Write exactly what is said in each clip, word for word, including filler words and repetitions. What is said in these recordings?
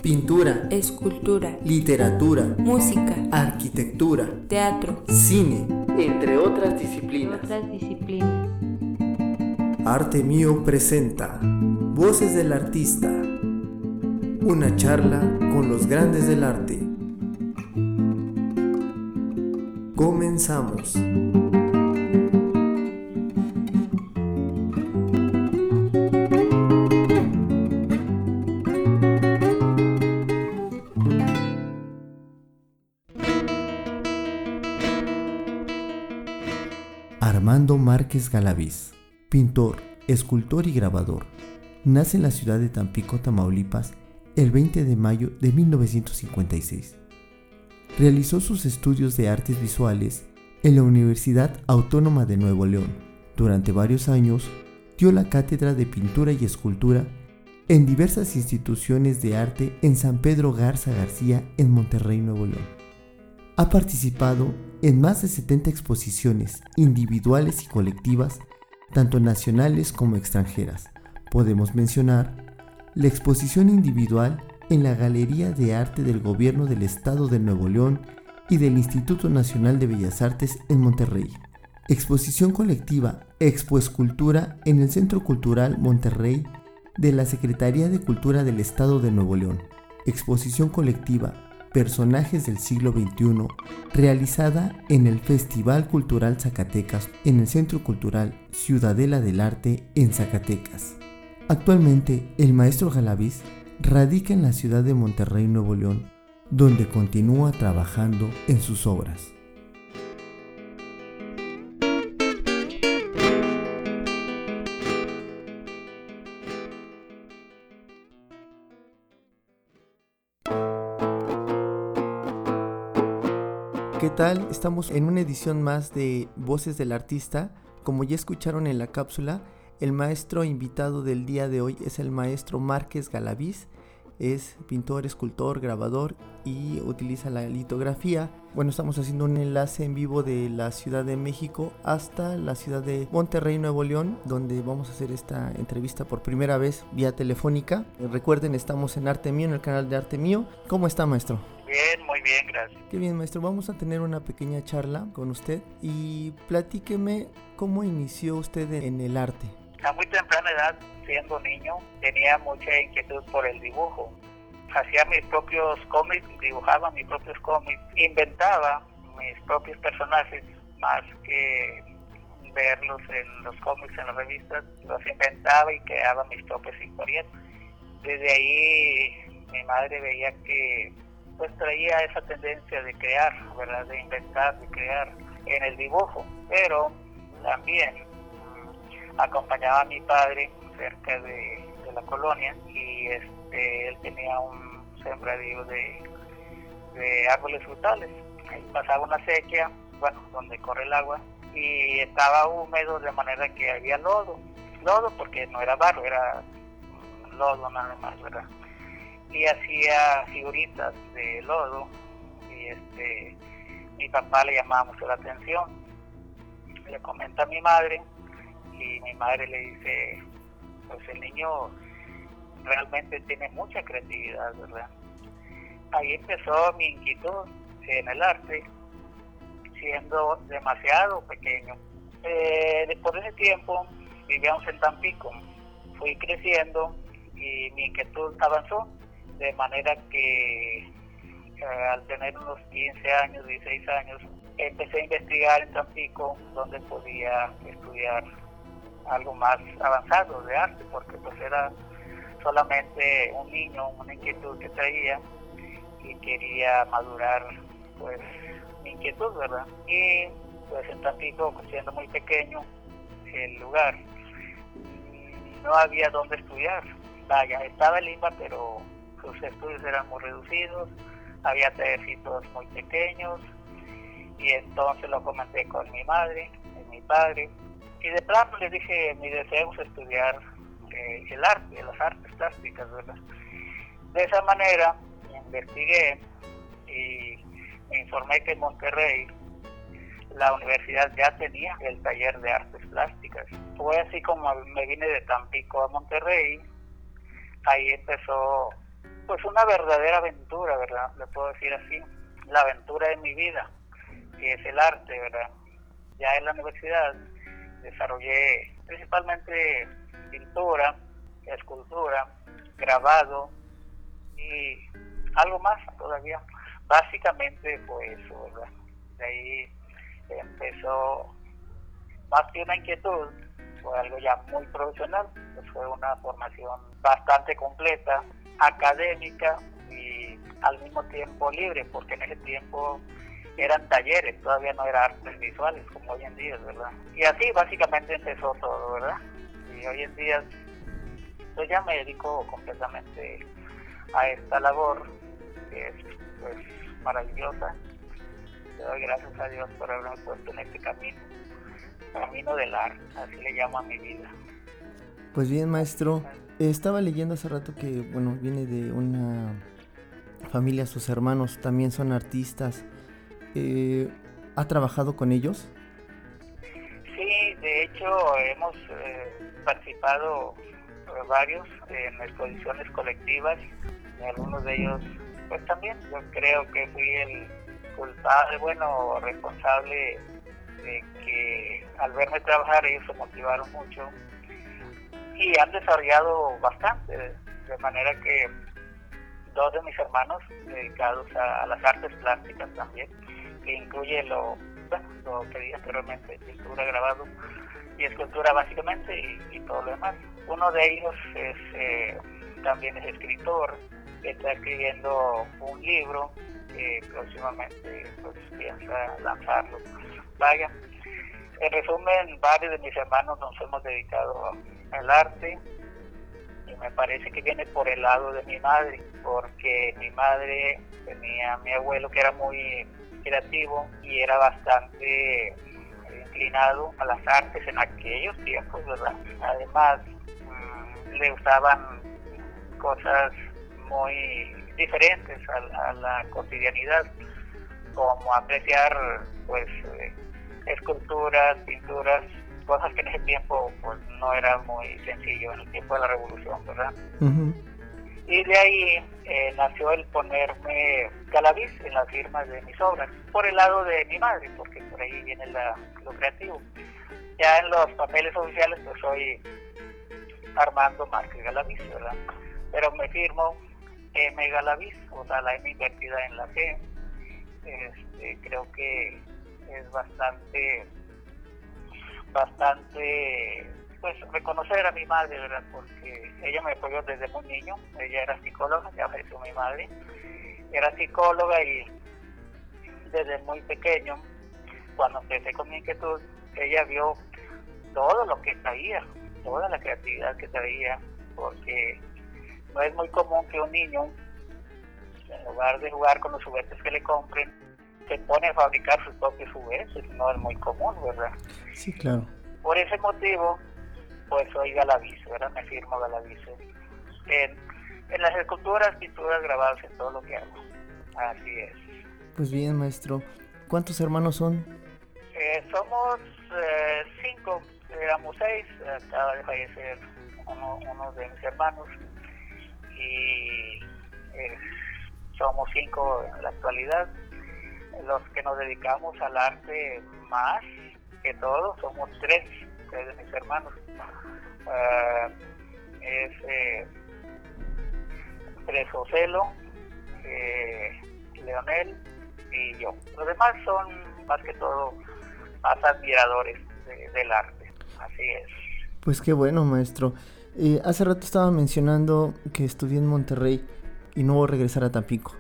pintura, escultura, literatura, música, arquitectura, teatro, cine, entre otras disciplinas. otras disciplinas. Arte Mío presenta Voces del Artista, una charla con los grandes del arte. Comenzamos. Armando Márquez Galaviz, pintor, escultor y grabador, nace en la ciudad de Tampico, Tamaulipas, el veinte de mayo de mil novecientos cincuenta y seis. Realizó sus estudios de artes visuales en la Universidad Autónoma de Nuevo León. Durante varios años dio la cátedra de pintura y escultura en diversas instituciones de arte en San Pedro Garza García, en Monterrey, Nuevo León. Ha participado en más de setenta exposiciones individuales y colectivas, tanto nacionales como extranjeras. Podemos mencionar la exposición individual en la Galería de Arte del Gobierno del Estado de Nuevo León y del Instituto Nacional de Bellas Artes en Monterrey. Exposición colectiva Expoescultura en el Centro Cultural Monterrey de la Secretaría de Cultura del Estado de Nuevo León. Exposición colectiva Personajes del siglo veintiuno, realizada en el Festival Cultural Zacatecas en el Centro Cultural Ciudadela del Arte en Zacatecas. Actualmente, el maestro Galaviz radica en la ciudad de Monterrey, Nuevo León, donde continúa trabajando en sus obras. ¿Qué tal? Estamos en una edición más de Voces del Artista. Como ya escucharon en la cápsula, el maestro invitado del día de hoy es el maestro Márquez Galaviz. Es pintor, escultor, grabador y utiliza la litografía. Bueno, estamos haciendo un enlace en vivo de la Ciudad de México hasta la ciudad de Monterrey, Nuevo León, donde vamos a hacer esta entrevista por primera vez vía telefónica. Recuerden, estamos en Arte Mío, en el canal de Arte Mío. ¿Cómo está, maestro? Bien, muy bien, gracias. Qué bien, maestro. Vamos a tener una pequeña charla con usted y platíqueme cómo inició usted en el arte. A muy temprana edad, siendo niño, tenía mucha inquietud por el dibujo. Hacía mis propios cómics, dibujaba mis propios cómics, inventaba mis propios personajes, más que verlos en los cómics, en las revistas, los inventaba y creaba mis propias historietas. Desde ahí mi madre veía que pues traía esa tendencia de crear, ¿verdad? De inventar, de crear en el dibujo, pero también mmm, acompañaba a mi padre cerca de, de la colonia y este él tenía un sembradío de, de árboles frutales. Ahí pasaba una sequía, bueno, donde corre el agua, y estaba húmedo de manera que había lodo, lodo porque no era barro, era lodo nada más, ¿verdad? Y hacía figuritas de lodo y este mi papá le llamaba mucho la atención. Le comenta a mi madre y mi madre le dice, pues el niño realmente tiene mucha creatividad, ¿verdad? Ahí empezó mi inquietud en el arte, siendo demasiado pequeño. Eh, por ese tiempo vivíamos en Tampico, fui creciendo y mi inquietud avanzó. De manera que eh, al tener unos quince años, dieciséis años, empecé a investigar en Tampico donde podía estudiar algo más avanzado de arte, porque pues era solamente un niño, una inquietud que traía y quería madurar pues mi inquietud, ¿verdad? Y pues en Tampico, siendo muy pequeño el lugar, no había dónde estudiar. Vaya, estaba en Lima, pero sus estudios eran muy reducidos, había tallercitos muy pequeños, y entonces lo comenté con mi madre y mi padre, y de plano les dije, mi deseo es estudiar eh, el arte, las artes plásticas, ¿verdad? De esa manera investigué y me informé que en Monterrey la universidad ya tenía el taller de artes plásticas. Fue así como me vine de Tampico a Monterrey. Ahí empezó pues una verdadera aventura, ¿verdad? Le puedo decir así, la aventura de mi vida, que es el arte, ¿verdad? Ya en la universidad desarrollé principalmente pintura, escultura, grabado y algo más todavía. Básicamente fue eso, ¿verdad? De ahí empezó más que una inquietud, fue algo ya muy profesional, pues fue una formación bastante completa, académica y al mismo tiempo libre, porque en ese tiempo eran talleres, todavía no eran artes visuales como hoy en día, ¿verdad? Y así básicamente empezó todo, ¿verdad? Y hoy en día pues ya me dedico completamente a esta labor, que es pues maravillosa. Le doy gracias a Dios por haberme puesto en este camino, camino del arte, así le llamo a mi vida. Pues bien, maestro, eh, estaba leyendo hace rato que, bueno, viene de una familia, sus hermanos también son artistas. Eh, ¿Ha trabajado con ellos? Sí, de hecho hemos eh, participado eh, varios en exposiciones colectivas, y algunos de ellos pues también yo creo que fui el culpable, bueno, responsable de que al verme trabajar ellos se motivaron mucho y han desarrollado bastante, de manera que dos de mis hermanos dedicados a, a las artes plásticas también, que incluye lo, bueno, lo que dije anteriormente, pintura, grabado y escultura básicamente y, y todo lo demás. Uno de ellos es eh, también es escritor, está escribiendo un libro que próximamente pues piensa lanzarlo. Vaya, en resumen, varios de mis hermanos nos hemos dedicado al arte y me parece que viene por el lado de mi madre, porque mi madre tenía a mi abuelo que era muy creativo y era bastante inclinado a las artes en aquellos tiempos, ¿verdad? Además, mmm, le gustaban cosas muy diferentes a, a la cotidianidad, como apreciar pues eh, esculturas, pinturas, cosas que en ese tiempo pues no era muy sencillo, en el tiempo de la revolución, ¿verdad? Uh-huh. Y de ahí eh, nació el ponerme Galaviz en las firmas de mis obras, por el lado de mi madre, porque por ahí viene la, lo creativo. Ya en los papeles oficiales pues soy Armando Márquez Galaviz, ¿verdad? Pero me firmo M. Galaviz, o sea, la M invertida en la G. Este, creo que es bastante, bastante, pues reconocer a mi madre, ¿verdad? Porque ella me apoyó desde muy niño, ella era psicóloga, ya falleció mi madre, era psicóloga y desde muy pequeño, cuando empecé con mi inquietud, ella vio todo lo que traía, toda la creatividad que traía, porque no es muy común que un niño, en lugar de jugar con los juguetes que le compren, se pone a fabricar sus propios juguetes, no es muy común, ¿verdad? Sí, claro. Por ese motivo, pues soy Galaviz, ¿verdad? Me firmo Galaviz en, en las esculturas, pinturas, grabados, en todo lo que hago. Así es. Pues bien, maestro. ¿Cuántos hermanos son? Eh, somos eh, cinco, éramos seis, acaba de fallecer uno, uno de mis hermanos y eh, somos cinco en la actualidad. Los que nos dedicamos al arte más que todo, somos tres, tres de mis hermanos. Uh, es eh, Tres Ocelo, eh, Leonel y yo. Los demás son más que todo más admiradores de, del arte, así es. Pues qué bueno, maestro. Eh, hace rato estaba mencionando que estudié en Monterrey y no voy a regresar a Tampico.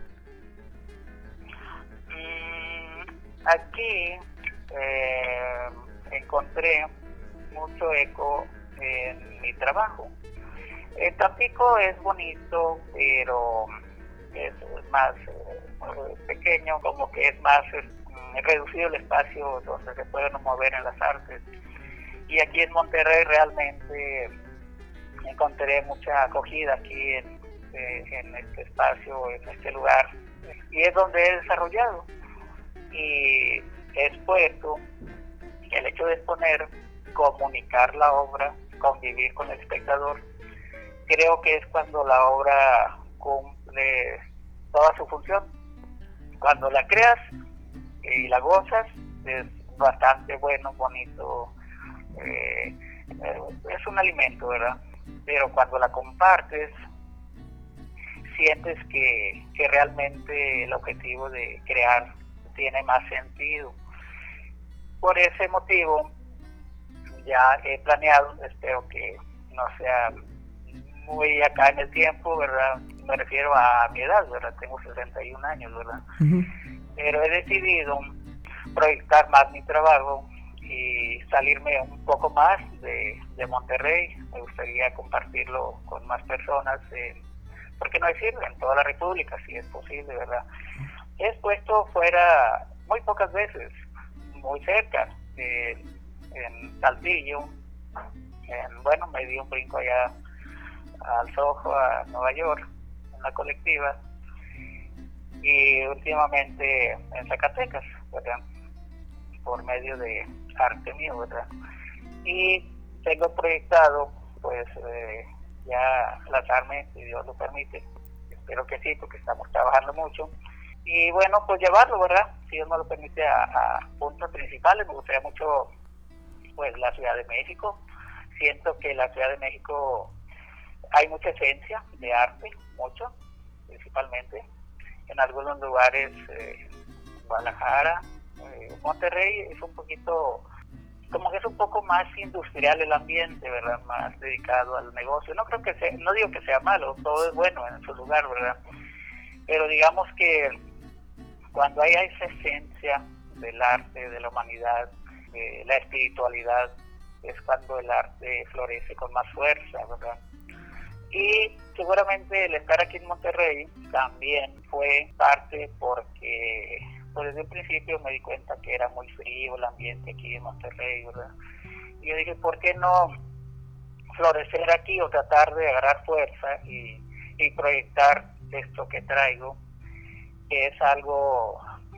Mm, aquí eh, encontré mucho eco en mi trabajo. En Tampico es bonito, pero es más eh, pequeño, como que es más eh, reducido el espacio donde se pueden mover en las artes. Y aquí en Monterrey realmente encontré mucha acogida aquí en, eh, en este espacio, en este lugar, y es donde he desarrollado y he expuesto. El hecho de exponer, comunicar la obra, convivir con el espectador, creo que es cuando la obra cumple toda su función. Cuando la creas y la gozas, es bastante bueno, bonito, eh, eh, es un alimento, ¿verdad? Pero cuando la compartes, sientes que, que realmente el objetivo de crear tiene más sentido. Por ese motivo, ya he planeado, espero que no sea muy acá en el tiempo, ¿verdad? Me refiero a mi edad, ¿verdad? Tengo sesenta y un años, ¿verdad? Uh-huh. Pero he decidido proyectar más mi trabajo y salirme un poco más de, de Monterrey. Me gustaría compartirlo con más personas, eh, porque no decirlo, en toda la República, si es posible, ¿verdad? He expuesto fuera muy pocas veces, muy cerca, eh, en Saltillo, en, bueno, me di un brinco allá al Soho, a Nueva York, en la colectiva, y últimamente en Zacatecas, ¿verdad? Por medio de arte mío, ¿verdad? Y tengo proyectado, pues, eh, ya lanzarme, si Dios lo permite, espero que sí, porque estamos trabajando mucho, y bueno, pues llevarlo, ¿verdad? Si Dios me lo permite, a, a puntos principales. Me gustaría mucho, pues, la Ciudad de México. Siento que la Ciudad de México hay mucha esencia de arte, mucho, principalmente. En algunos lugares, eh, Guadalajara, eh, Monterrey es un poquito, como que es un poco más industrial el ambiente, ¿verdad? Más dedicado al negocio. No creo que sea, no digo que sea malo, todo es bueno en su lugar, ¿verdad? Pero digamos que cuando hay esa esencia del arte, de la humanidad, de la espiritualidad, es cuando el arte florece con más fuerza, ¿verdad? Y seguramente el estar aquí en Monterrey también fue parte porque, pues, desde el principio me di cuenta que era muy frío el ambiente aquí en Monterrey, ¿verdad? Y yo dije, ¿por qué no florecer aquí o tratar de agarrar fuerza y, y proyectar esto que traigo, que es algo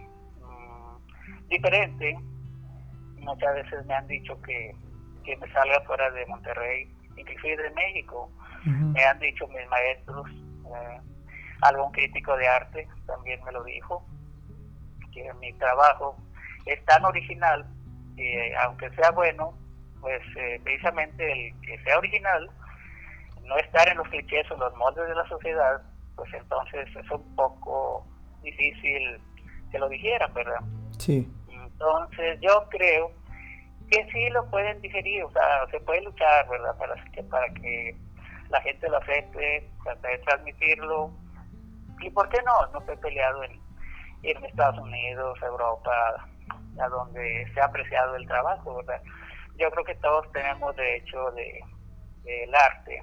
mmm, diferente? Muchas veces me han dicho que, que me salga fuera de Monterrey, inclusive de México. Uh-huh. Me han dicho mis maestros, eh, algún crítico de arte también me lo dijo, que mi trabajo es tan original que, aunque sea bueno, pues eh, precisamente el que sea original, no estar en los clichés o los moldes de la sociedad, pues entonces es un poco difícil que lo dijeran, ¿verdad? Sí. Entonces yo creo que sí lo pueden digerir, o sea, se puede luchar, ¿verdad? Para que, para que la gente lo acepte, tratar de transmitirlo. ¿Y por qué no? No estoy peleado en irme a Estados Unidos, Europa, a donde se ha apreciado el trabajo, ¿verdad? Yo creo que todos tenemos derecho de, del arte,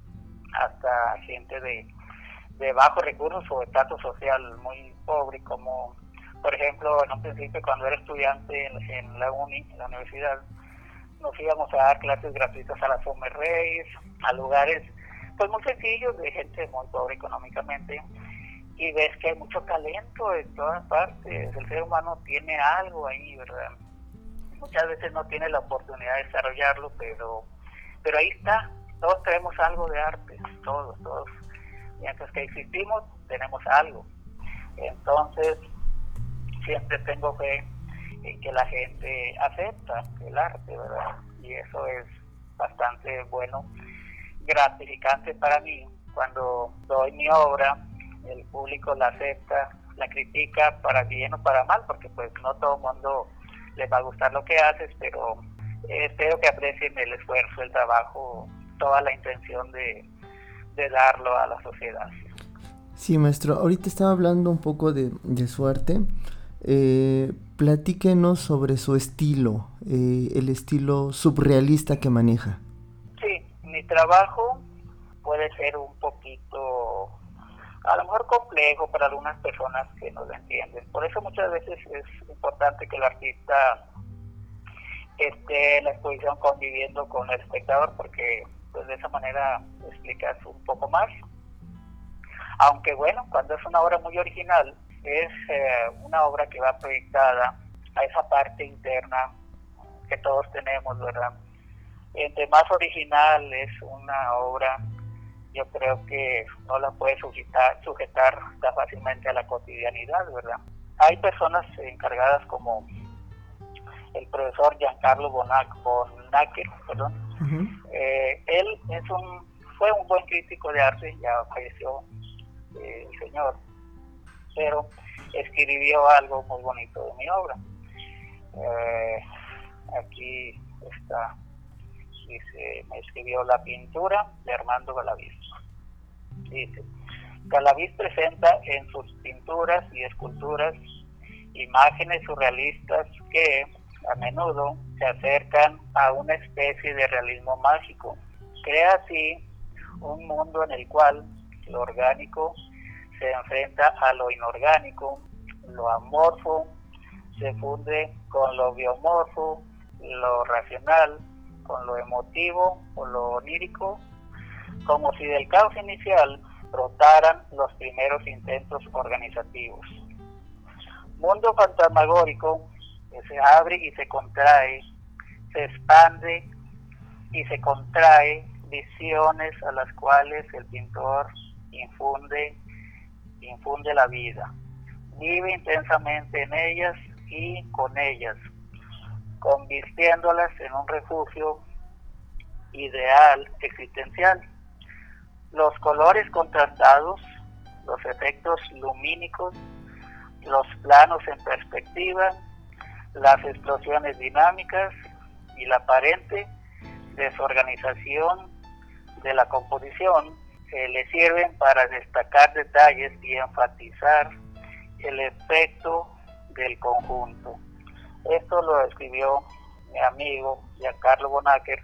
hasta gente de, de bajos recursos o estatus social muy pobre, como por ejemplo en un principio cuando era estudiante en, en la uni, en la universidad, nos íbamos a dar clases gratuitas a las Summer Race, a lugares pues muy sencillos de gente muy pobre económicamente, y ves que hay mucho talento en todas partes. El ser humano tiene algo ahí, ¿verdad? Muchas veces no tiene la oportunidad de desarrollarlo, pero pero ahí está. Todos tenemos algo de arte, todos, todos. Mientras que existimos, tenemos algo. Entonces, siempre tengo fe en que la gente acepta el arte, ¿verdad? Y eso es bastante bueno, gratificante para mí. Cuando doy mi obra, el público la acepta, la critica para bien o para mal, porque pues no todo el mundo les va a gustar lo que haces, pero eh, espero que aprecien el esfuerzo, el trabajo, toda la intención de, de darlo a la sociedad. Sí, maestro, ahorita estaba hablando un poco de, de su arte. Eh, platíquenos sobre su estilo, eh, el estilo surrealista que maneja. Sí, mi trabajo puede ser un poquito, a lo mejor complejo para algunas personas que no lo entienden. Por eso muchas veces es importante que el artista esté en la exposición conviviendo con el espectador, porque pues de esa manera explicas un poco más. Aunque bueno, cuando es una obra muy original, es eh, una obra que va proyectada a esa parte interna que todos tenemos, ¿verdad? Entre más original es una obra, yo creo que no la puede sujetar, sujetar tan fácilmente a la cotidianidad, ¿verdad? Hay personas encargadas como el profesor Giancarlo Bonacker, perdón. Uh-huh. eh, él es un, fue un buen crítico de arte, ya falleció eh, el señor, pero escribió algo muy bonito de mi obra. Eh, aquí está, dice, me escribió La pintura de Armando Galaviz. Dice, Galaviz presenta en sus pinturas y esculturas imágenes surrealistas que a menudo se acercan a una especie de realismo mágico. Crea así un mundo en el cual lo orgánico se enfrenta a lo inorgánico, lo amorfo se funde con lo biomorfo, lo racional con lo emotivo o lo onírico, como si del caos inicial brotaran los primeros intentos organizativos. Mundo fantasmagórico que se abre y se contrae, se expande y se contrae, visiones a las cuales el pintor infunde, infunde la vida. Vive intensamente en ellas y con ellas, convirtiéndolas en un refugio ideal existencial. Los colores contrastados, los efectos lumínicos, los planos en perspectiva, las explosiones dinámicas y la aparente desorganización de la composición eh, le sirven para destacar detalles y enfatizar el efecto del conjunto. Esto lo escribió mi amigo Giancarlo Bonacker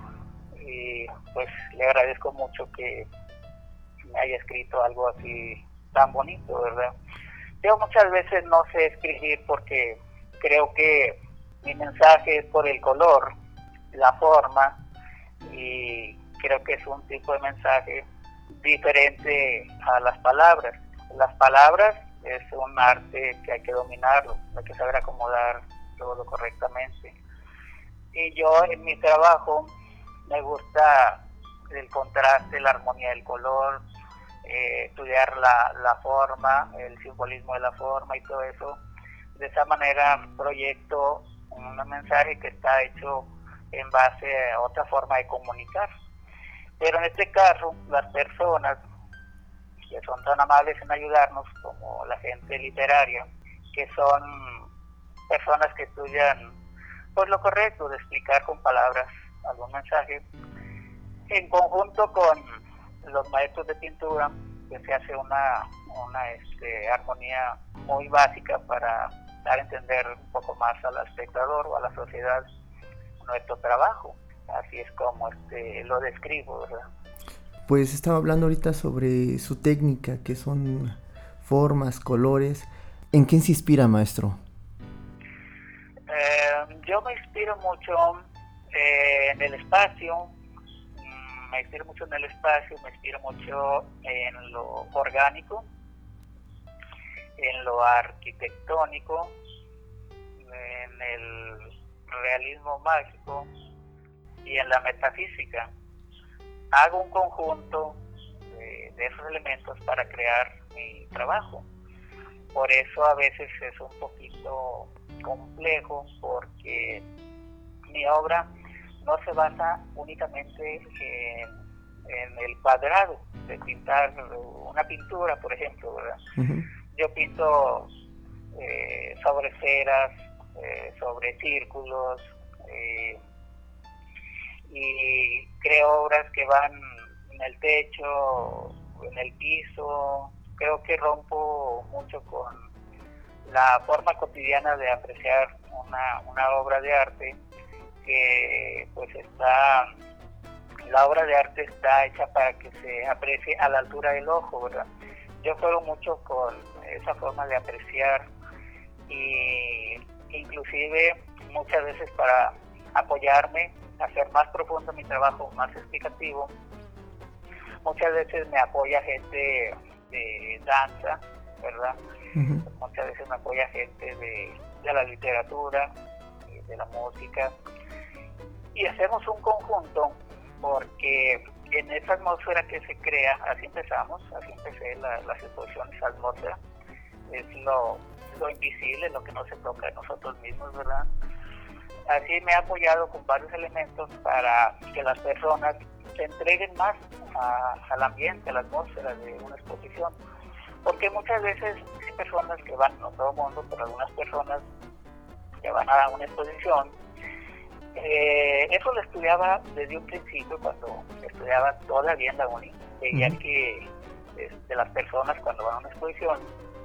y pues le agradezco mucho que me haya escrito algo así tan bonito, ¿verdad? Yo muchas veces no sé escribir porque creo que mi mensaje es por el color, la forma, y creo que es un tipo de mensaje diferente a las palabras. Las palabras es un arte que hay que dominarlo, hay que saber acomodar todo correctamente. Y yo en mi trabajo me gusta el contraste, la armonía del color, eh, estudiar la, la forma, el simbolismo de la forma y todo eso. De esa manera proyecto un mensaje que está hecho en base a otra forma de comunicar. Pero en este caso, las personas que son tan amables en ayudarnos, como la gente literaria, que son personas que estudian pues lo correcto de explicar con palabras algún mensaje, en conjunto con los maestros de pintura, que se hace una, una este, armonía muy básica para dar a entender un poco más al espectador o a la sociedad nuestro trabajo. Así es como este, lo describo, ¿verdad? Pues estaba hablando ahorita sobre su técnica, que son formas, colores. ¿En quién se inspira, maestro? Eh, yo me inspiro mucho eh, en el espacio, me inspiro mucho en el espacio, me inspiro mucho en lo orgánico, en lo arquitectónico, en el realismo mágico y en la metafísica. Hago un conjunto de, de esos elementos para crear mi trabajo. Por eso a veces es un poquito complejo, porque mi obra no se basa únicamente en, en el cuadrado de pintar una pintura, por ejemplo, ¿verdad? Uh-huh. Yo pinto eh, sobre esferas, eh, sobre círculos, eh, y creo obras que van en el techo, en el piso. Creo que rompo mucho con la forma cotidiana de apreciar una, una obra de arte, que pues está, la obra de arte está hecha para que se aprecie a la altura del ojo, ¿verdad? Yo juego mucho con esa forma de apreciar, y inclusive muchas veces para apoyarme, hacer más profundo mi trabajo, más explicativo, muchas veces me apoya gente de danza, ¿verdad? Uh-huh. Muchas veces me apoya gente de, de la literatura, de la música, y hacemos un conjunto porque en esa atmósfera que se crea, así empezamos, así empecé la, las exposiciones atmósfera, es lo, lo invisible, lo que no se toca de nosotros mismos, ¿verdad? Así me he apoyado con varios elementos para que las personas se entreguen más a, al ambiente, a la atmósfera de una exposición, porque muchas veces hay personas que van, no todo el mundo, pero algunas personas que van a una exposición, eh, eso lo estudiaba desde un principio cuando estudiaba todavía en la uni, veía uh-huh. que de las personas cuando van a una exposición,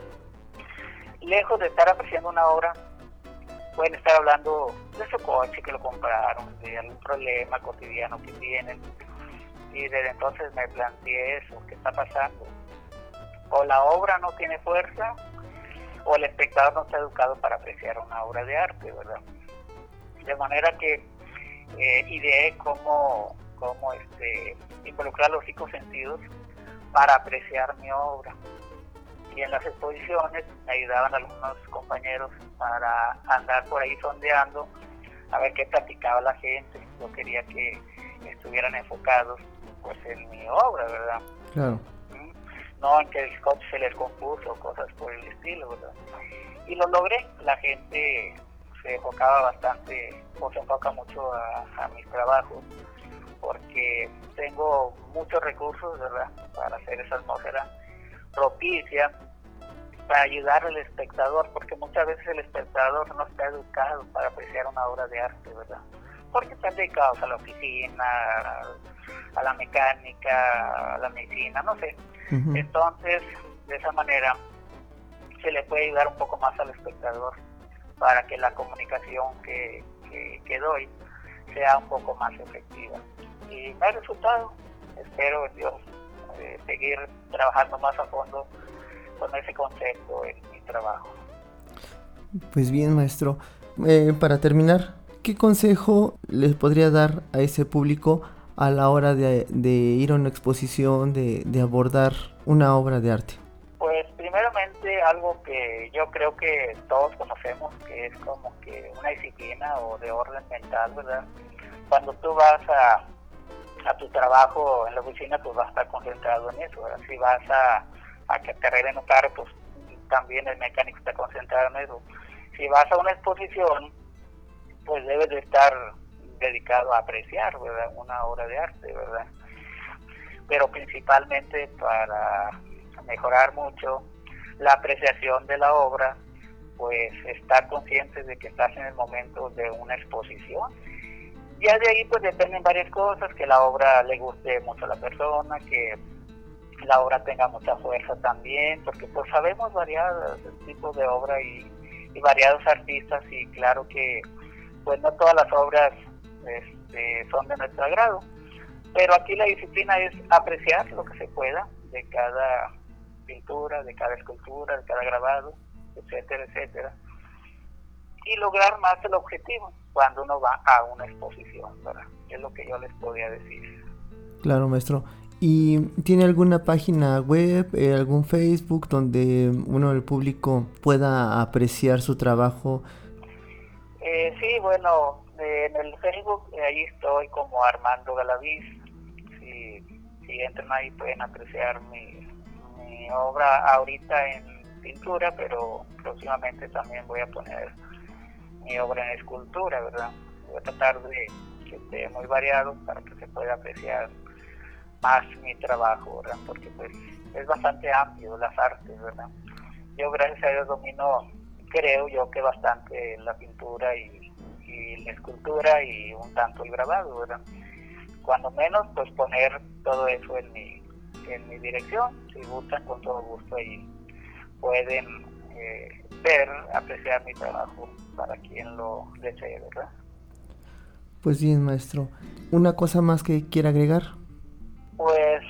lejos de estar apreciando una obra, pueden estar hablando de su coche que lo compraron, de algún problema cotidiano que tienen, y desde entonces me planteé eso, ¿qué está pasando? O la obra no tiene fuerza, o el espectador no está educado para apreciar una obra de arte, ¿verdad? De manera que eh, ideé cómo, cómo este, involucrar los cinco sentidos para apreciar mi obra. Y en las exposiciones me ayudaban algunos compañeros para andar por ahí sondeando, a ver qué platicaba la gente. Yo quería que estuvieran enfocados pues en mi obra, ¿verdad? Claro. No en que el coche se les compuso, cosas por el estilo, ¿verdad? Y lo logré. La gente se enfocaba bastante, o se enfoca mucho a, a mis trabajos, porque tengo muchos recursos, ¿verdad?, para hacer esa atmósfera propicia para ayudar al espectador, porque muchas veces el espectador no está educado para apreciar una obra de arte, ¿verdad? Porque están dedicados a la oficina, a la mecánica, a la medicina, no sé. Uh-huh. Entonces, de esa manera se le puede ayudar un poco más al espectador para que la comunicación que, que, que doy sea un poco más efectiva. Y me ha resultado, espero en Dios eh, seguir trabajando más a fondo con ese concepto en mi trabajo. Pues bien, maestro, eh, para terminar, ¿qué consejo les podría dar a ese público a la hora de, de ir a una exposición, de, de abordar una obra de arte? Pues primeramente algo que yo creo que todos conocemos, que es como que una disciplina o de orden mental, ¿verdad? Cuando tú vas a, a tu trabajo en la oficina, pues vas a estar concentrado en eso, ¿verdad? Si vas a, a que te arreglen un carro, pues también el mecánico está concentrado en eso. Si vas a una exposición, pues debes de estar dedicado a apreciar, ¿verdad?, una obra de arte, ¿verdad? Pero principalmente para mejorar mucho la apreciación de la obra, pues estar conscientes de que estás en el momento de una exposición. Ya de ahí pues dependen varias cosas, que la obra le guste mucho a la persona, que la obra tenga mucha fuerza también, porque pues sabemos variados tipos de obra y, y variados artistas, y claro que pues no todas las obras este, son de nuestro agrado, pero aquí la disciplina es apreciar lo que se pueda de cada pintura, de cada escultura, de cada grabado, etcétera, etcétera, y lograr más el objetivo cuando uno va a una exposición, ¿verdad? Es lo que yo les podría decir. Claro, maestro. ¿Y tiene alguna página web, eh, algún Facebook donde uno del público pueda apreciar su trabajo? Eh, sí, bueno, eh, en el Facebook eh, ahí estoy como Armando Galaviz. Si, si entran ahí pueden apreciar mi, mi obra ahorita en pintura, pero próximamente también voy a poner mi obra en escultura, ¿verdad? Voy a tratar de que esté muy variado para que se pueda apreciar más mi trabajo, ¿verdad? Porque pues es bastante amplio las artes, ¿verdad? Yo gracias a Dios domino, creo yo que bastante la pintura y, y la escultura y un tanto el grabado, ¿verdad? Cuando menos pues poner todo eso en mi, en mi dirección. Si gustan, con todo gusto ahí pueden eh, ver, apreciar mi trabajo para quien lo desee, ¿verdad? Pues bien, maestro, ¿una cosa más que quiera agregar? Pues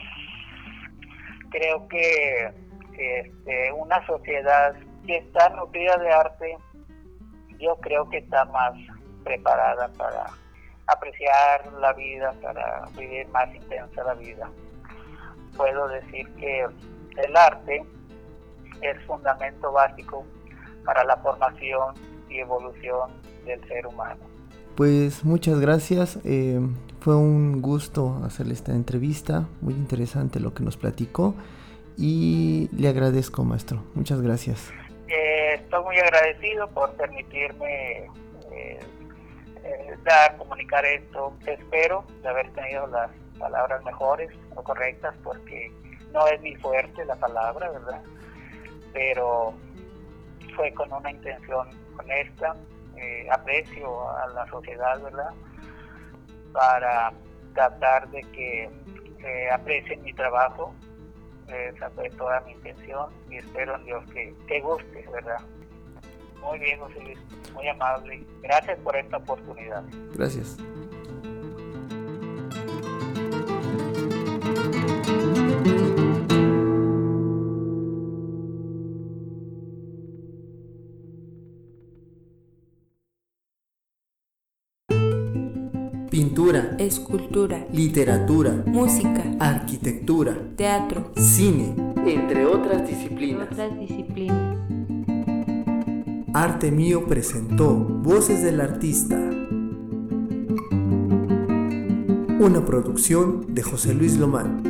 creo que, que este, una sociedad que está nutrida de arte, yo creo que está más preparada para apreciar la vida, para vivir más intensa la vida. Puedo decir que el arte es fundamento básico para la formación y evolución del ser humano. Pues muchas gracias eh, Fue un gusto hacerle esta entrevista, muy interesante lo que nos platicó y le agradezco, maestro. Muchas gracias. Eh, estoy muy agradecido por permitirme eh, eh, dar, comunicar esto. Espero de haber tenido las palabras mejores o correctas, porque no es mi fuerte la palabra, ¿verdad? Pero fue con una intención honesta, eh, aprecio a la sociedad, ¿verdad? Para tratar de que eh, aprecien mi trabajo. Esa fue toda mi intención y espero en Dios que, que guste, ¿verdad? Muy bien, José Luis, muy amable. Gracias por esta oportunidad. Gracias. Pintura, escultura, literatura, música, arquitectura, teatro, cine, entre otras disciplinas. otras disciplinas. Arte Mío presentó Voces del Artista, una producción de José Luis Lomán.